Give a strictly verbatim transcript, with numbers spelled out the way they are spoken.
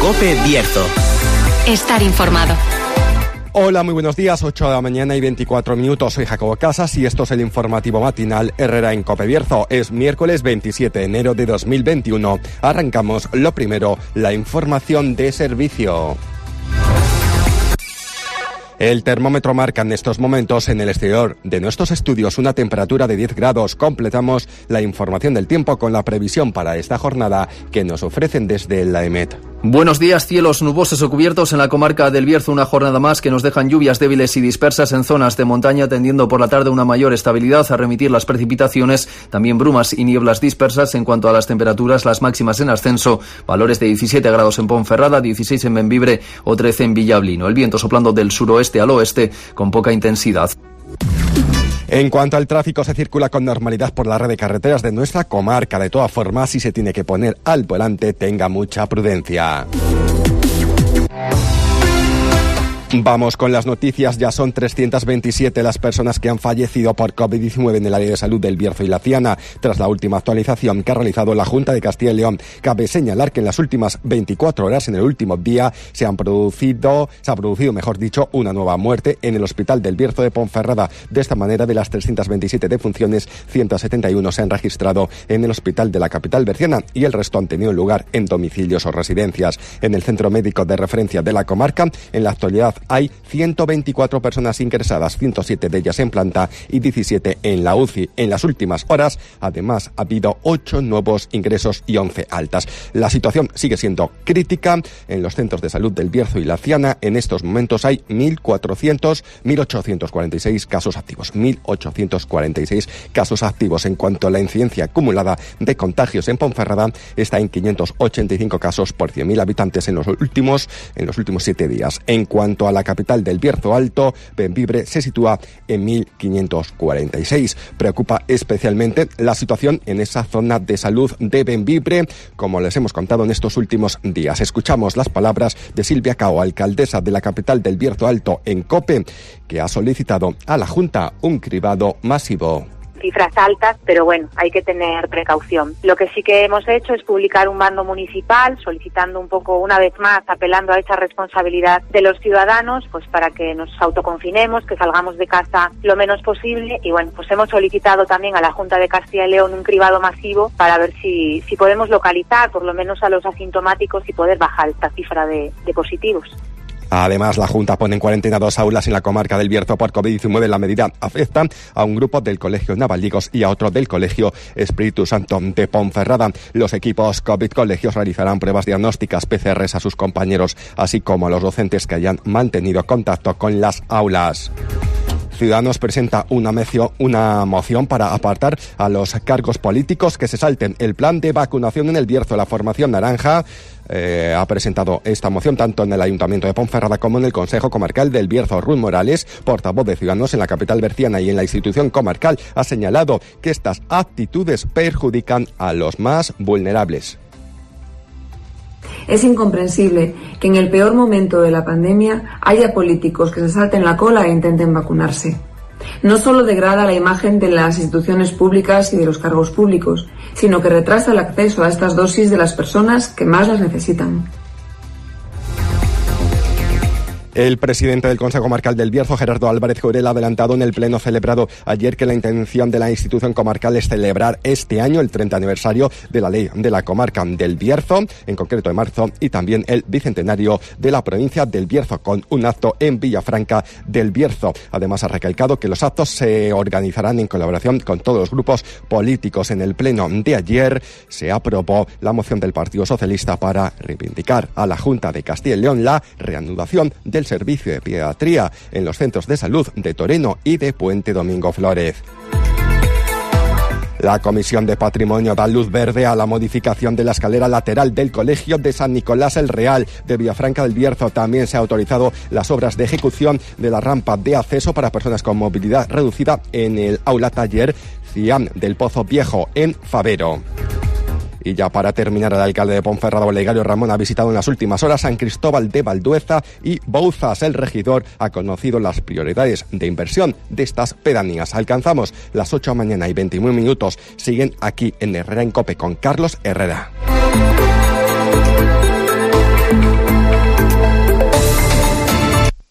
COPE Bierzo. Estar informado. Hola, muy buenos días, ocho de la mañana y veinticuatro minutos. Soy Jacobo Casas y esto es el informativo matinal Herrera en COPE Bierzo. Es miércoles veintisiete de enero de dos mil veintiuno. Arrancamos lo primero, la información de servicio. El termómetro marca en estos momentos en el exterior de nuestros estudios una temperatura de diez grados. Completamos la información del tiempo con la previsión para esta jornada que nos ofrecen desde la E M E T. Buenos días, cielos nubosos o cubiertos en la comarca del Bierzo, una jornada más que nos dejan lluvias débiles y dispersas en zonas de montaña, tendiendo por la tarde una mayor estabilidad a remitir las precipitaciones, también brumas y nieblas dispersas. En cuanto a las temperaturas, las máximas en ascenso, valores de diecisiete grados en Ponferrada, dieciséis en Bembibre o trece en Villablino. El viento soplando del suroeste al oeste con poca intensidad. En cuanto al tráfico, se circula con normalidad por la red de carreteras de nuestra comarca. De todas formas, si se tiene que poner al volante, tenga mucha prudencia. Vamos con las noticias. Ya son trescientas veintisiete las personas que han fallecido por COVID diecinueve en el área de salud del Bierzo y la Ciana, tras la última actualización que ha realizado la Junta de Castilla y León. Cabe señalar que en las últimas veinticuatro horas, en el último día, se han producido, se ha producido, mejor dicho, una nueva muerte en el Hospital del Bierzo de Ponferrada. De esta manera, de las trescientas veintisiete defunciones, ciento setenta y uno se han registrado en el Hospital de la capital berciana y el resto han tenido lugar en domicilios o residencias. En el Centro Médico de Referencia de la comarca, en la actualidad, hay ciento veinticuatro personas ingresadas, ciento siete de ellas en planta y diecisiete en la U C I. En las últimas horas, además, ha habido ocho nuevos ingresos y once altas. La situación sigue siendo crítica en los centros de salud del Bierzo y la Ciana. En estos momentos hay mil cuatrocientos, mil ochocientos cuarenta y seis casos activos. mil ochocientos cuarenta y seis casos activos. En cuanto a la incidencia acumulada de contagios en Ponferrada, está en quinientos ochenta y cinco casos por cien mil habitantes en los últimos, en los últimos siete días. En cuanto a la capital del Bierzo Alto, Bembibre se sitúa en mil quinientos cuarenta y seis. Preocupa especialmente la situación en esa zona de salud de Bembibre, como les hemos contado en estos últimos días. Escuchamos las palabras de Silvia Cao, alcaldesa de la capital del Bierzo Alto en COPE, que ha solicitado a la Junta un cribado masivo. Cifras altas, pero bueno, hay que tener precaución. Lo que sí que hemos hecho es publicar un mando municipal solicitando un poco, una vez más, apelando a esa responsabilidad de los ciudadanos, pues para que nos autoconfinemos, que salgamos de casa lo menos posible. Y bueno, pues hemos solicitado también a la Junta de Castilla y León un cribado masivo para ver si, si podemos localizar por lo menos a los asintomáticos y poder bajar esta cifra de, de positivos. Además, la Junta pone en cuarentena dos aulas en la comarca del Bierzo por COVID diecinueve. La medida afecta a un grupo del Colegio Navalligos y a otro del Colegio Espíritu Santo de Ponferrada. Los equipos COVID colegios realizarán pruebas diagnósticas P C Rs a sus compañeros, así como a los docentes que hayan mantenido contacto con las aulas. Ciudadanos presenta una, mecio, una moción para apartar a los cargos políticos que se salten el plan de vacunación en el Bierzo. La formación naranja eh, ha presentado esta moción tanto en el Ayuntamiento de Ponferrada como en el Consejo Comarcal del Bierzo. Ruth Morales, portavoz de Ciudadanos en la capital berciana y en la institución comarcal, ha señalado que estas actitudes perjudican a los más vulnerables. Es incomprensible que en el peor momento de la pandemia haya políticos que se salten la cola e intenten vacunarse. No solo degrada la imagen de las instituciones públicas y de los cargos públicos, sino que retrasa el acceso a estas dosis de las personas que más las necesitan. El presidente del Consejo Comarcal del Bierzo, Gerardo Álvarez Jurel, ha adelantado en el pleno celebrado ayer que la intención de la institución comarcal es celebrar este año el treinta aniversario de la ley de la comarca del Bierzo, en concreto de marzo, y también el bicentenario de la provincia del Bierzo, con un acto en Villafranca del Bierzo. Además, ha recalcado que los actos se organizarán en colaboración con todos los grupos políticos. En el pleno de ayer se aprobó la moción del Partido Socialista para reivindicar a la Junta de Castilla y León la reanudación del servicio de pediatría en los centros de salud de Toreno y de Puente Domingo Flórez. La Comisión de Patrimonio da luz verde a la modificación de la escalera lateral del Colegio de San Nicolás el Real de Villafranca del Bierzo. También se ha autorizado las obras de ejecución de la rampa de acceso para personas con movilidad reducida en el aula taller Cian del Pozo Viejo en Favero. Y ya para terminar, el alcalde de Ponferrada, Olegario Ramón, ha visitado en las últimas horas San Cristóbal de Valdueza y Bouzas. El regidor ha conocido las prioridades de inversión de estas pedanías. Alcanzamos las ocho de la mañana y veintinueve minutos. Siguen aquí en Herrera en COPE con Carlos Herrera.